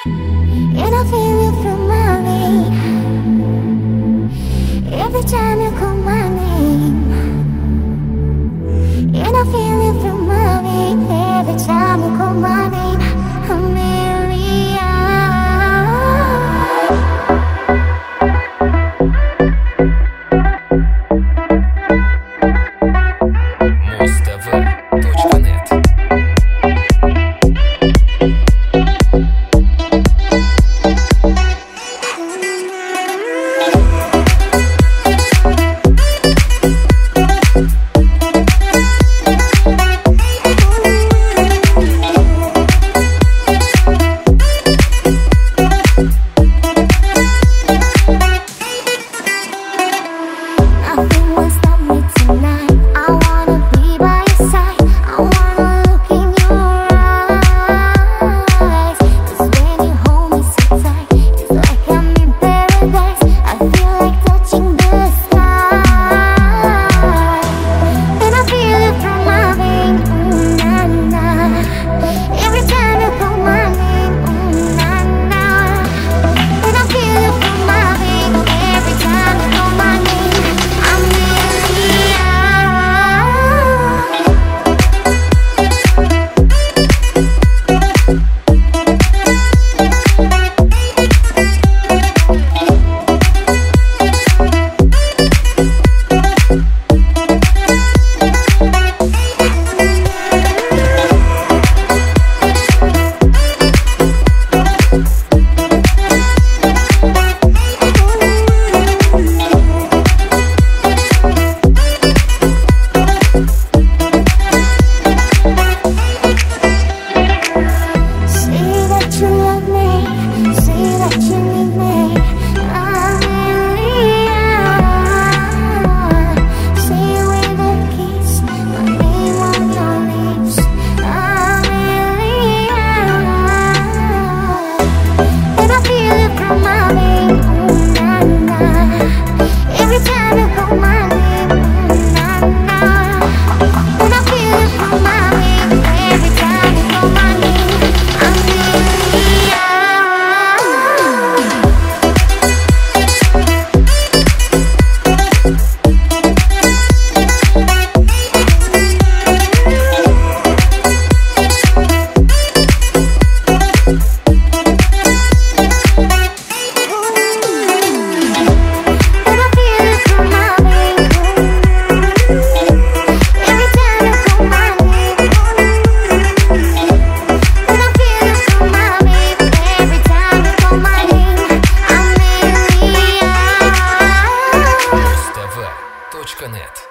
And I feel you through my veins every time you call my name. And I feel you through my veins every time you call my name. Amelia. Mustv.net. Nothing will stop me tonight. I wanna be by your side. I wanna look in your eyes. 'Cause when you hold me so tight, it's like I'm in paradise. I feel like touching the sky. And I feel it from my veins, ooh, na na. Every time you call my name, ooh, na na. And I feel it from my veins every time you call my name. Mustv.net.